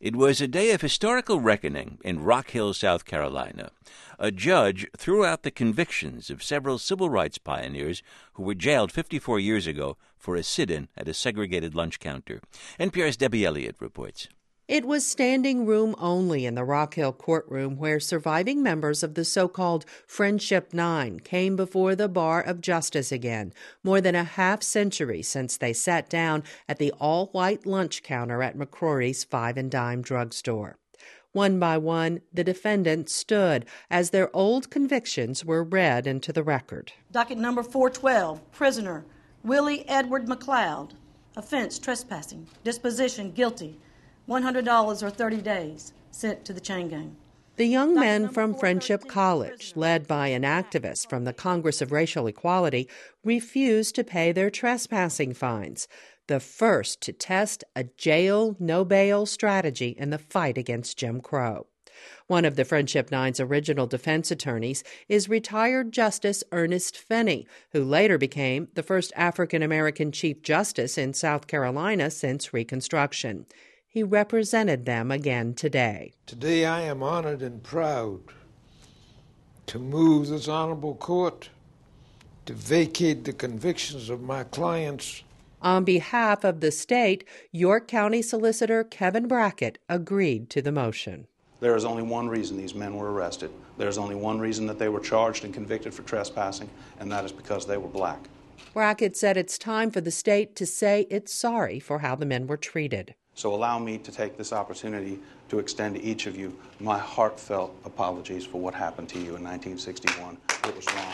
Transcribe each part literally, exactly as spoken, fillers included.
It was a day of historical reckoning in Rock Hill, South Carolina. A judge threw out the convictions of several civil rights pioneers who were jailed fifty-four years ago for a sit-in at a segregated lunch counter. N P R's Debbie Elliott reports. It was standing room only in the Rock Hill courtroom where surviving members of the so-called Friendship Nine came before the bar of justice again, more than a half century since they sat down at the all-white lunch counter at McCrory's Five and Dime drugstore. One by one, the defendants stood as their old convictions were read into the record. Docket number four twelve, prisoner Willie Edward McLeod. Offense, trespassing. Disposition, guilty. one hundred dollars or thirty days, sent to the chain gang. The young men from Friendship College, led by an activist from the Congress of Racial Equality, refused to pay their trespassing fines, the first to test a jail, no bail strategy in the fight against Jim Crow. One of the Friendship Nine's original defense attorneys is retired Justice Ernest Finney, who later became the first African-American Chief Justice in South Carolina since Reconstruction. He represented them again today. Today I am honored and proud to move this honorable court to vacate the convictions of my clients. On behalf of the state, York County Solicitor Kevin Brackett agreed to the motion. There is only one reason these men were arrested. There is only one reason that they were charged and convicted for trespassing, and that is because they were black. Brackett said it's time for the state to say it's sorry for how the men were treated. So allow me to take this opportunity to extend to each of you my heartfelt apologies for what happened to you in nineteen sixty-one. It was wrong.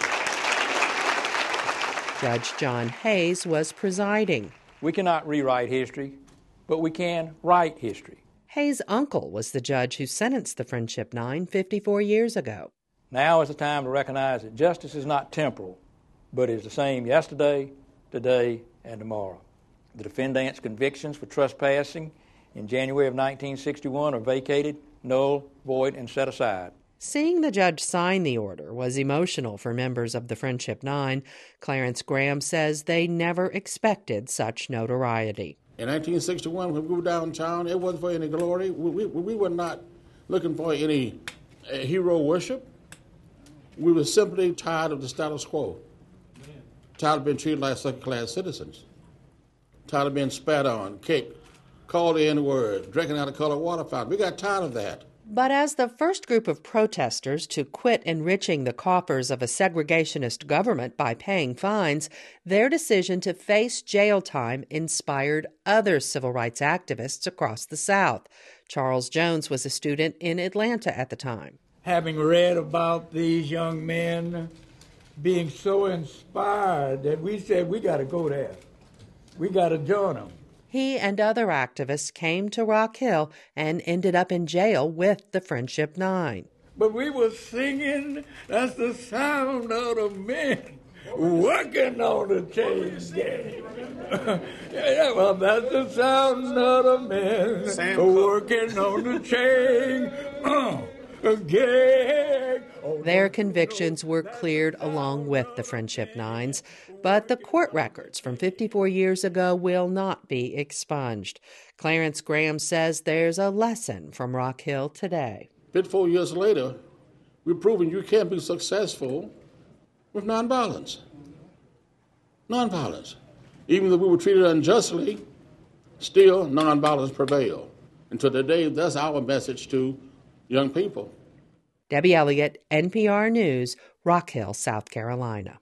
Judge John Hayes was presiding. We cannot rewrite history, but we can write history. Hayes' uncle was the judge who sentenced the Friendship Nine fifty-four years ago. Now is the time to recognize that justice is not temporal, but is the same yesterday, today, and tomorrow. The defendants' convictions for trespassing in January of nineteen sixty-one are vacated, null, void, and set aside. Seeing the judge sign the order was emotional for members of the Friendship Nine. Clarence Graham says they never expected such notoriety. In nineteen sixty-one, when we were downtown, it wasn't for any glory. We, we, we were not looking for any uh, hero worship. We were simply tired of the status quo, tired of being treated like second-class citizens. Tired of being spat on, kicked, called the N-word, drinking out of colored water fountain. We got tired of that. But as the first group of protesters to quit enriching the coffers of a segregationist government by paying fines, their decision to face jail time inspired other civil rights activists across the South. Charles Jones was a student in Atlanta at the time. Having read about these young men being so inspired that we said, we got to go there. We got to join them. He and other activists came to Rock Hill and ended up in jail with the Friendship Nine. But we were singing, that's the sound of the men working on the chain gang. Yeah, well, that's the sound of the men Sam working on the chain uh, gang. Their convictions were cleared along with the Friendship Nines, but the court records from fifty-four years ago will not be expunged. Clarence Graham says there's a lesson from Rock Hill today. fifty-four years later, we're proving you can be successful with nonviolence. Nonviolence. Even though we were treated unjustly, still nonviolence prevailed. And to today, that's our message to young people. Debbie Elliott, N P R News, Rock Hill, South Carolina.